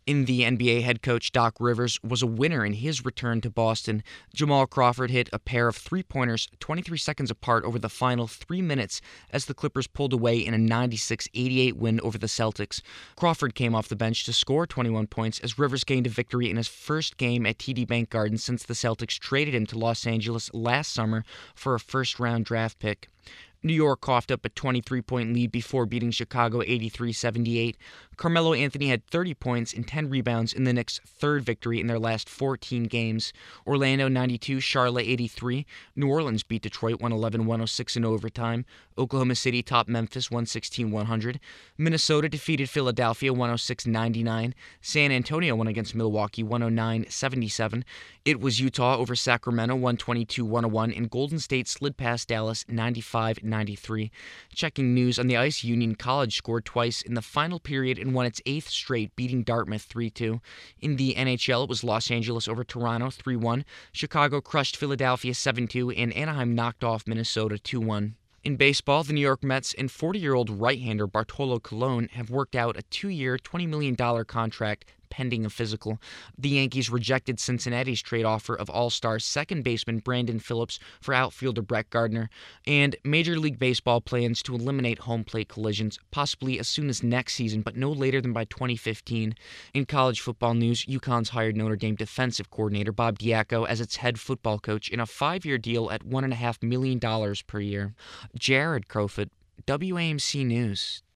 In the NBA, head coach Doc Rivers was a winner in his return to Boston. Jamal Crawford hit a pair of three-pointers 23 seconds apart over the final 3 minutes as the Clippers pulled away in a 96-88 win over the Celtics. Crawford came off the bench to score 21 points as Rivers gained a victory in his first game at TD Bank Garden since the Celtics traded him to Los Angeles last summer for a first-round draft pick. New York coughed up a 23-point lead before beating Chicago 83-78. Carmelo Anthony had 30 points and 10 rebounds in the Knicks' third victory in their last 14 games. Orlando 92, Charlotte 83. New Orleans beat Detroit 111-106 in overtime. Oklahoma City topped Memphis 116-100. Minnesota defeated Philadelphia 106-99. San Antonio won against Milwaukee 109-77. It was Utah over Sacramento 122-101, and Golden State slid past Dallas 95-93. Checking news on the ice, Union College scored twice in the final period and won its 8th straight, beating Dartmouth 3-2. In the NHL, it was Los Angeles over Toronto 3-1. Chicago crushed Philadelphia 7-2, and Anaheim knocked off Minnesota 2-1. In baseball, the New York Mets and 40-year-old right-hander Bartolo Colon have worked out a 2-year, $20 million contract pending a physical. The Yankees rejected Cincinnati's trade offer of All-Star second baseman Brandon Phillips for outfielder Brett Gardner, and Major League Baseball plans to eliminate home plate collisions, possibly as soon as next season, but no later than by 2015. In college football news, UConn's hired Notre Dame defensive coordinator Bob Diaco as its head football coach in a 5-year deal at $1.5 million per year. Jared Crowfoot, WAMC News.